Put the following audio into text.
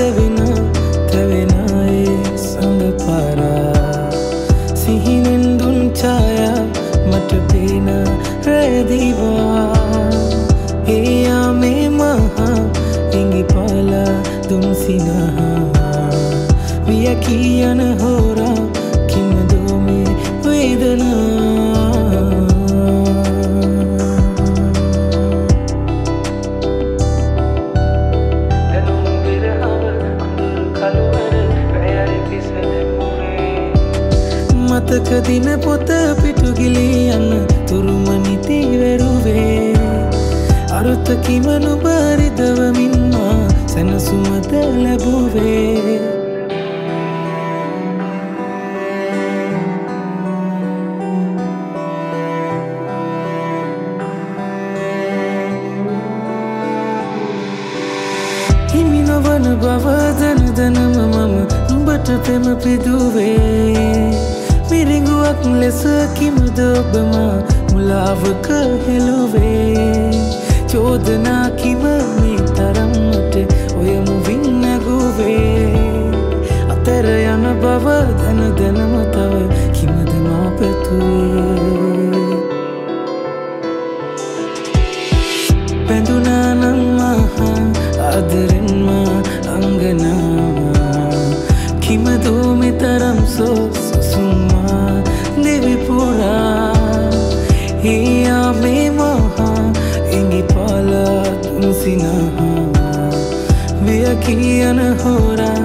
devina tevena e sangapara sihinen dun chaya mata pena rediva eya me maha ingi pala dun sinaha viya kiyana hora kimado me vedana මතක දින පොත පිටු ගිලියන්න තුරුමනිති වෙරුවේ අරුත කිමනු බරිදවමින් මා සැනසුමද ලැබුවේ හිමි නොවන බව දන දනම මම නුඹට පෙම පිදුවේ මිරිඟුවක් ලෙස කිමුද ඔබම මුලාවක හෙළුවේ චෝදනා කිම මේ තරම්මට ඔය මුවින් නැගුවේ අතර යන බව දන දනම තව කිමද මා පැතුවේ පැඳුනා නම් මහා ආදරෙන්ම අංගනාවා කිමදෝ මේ තරම් සුසුමා devipura hiya me maha ingi pala tunsinaha viya kiyana hora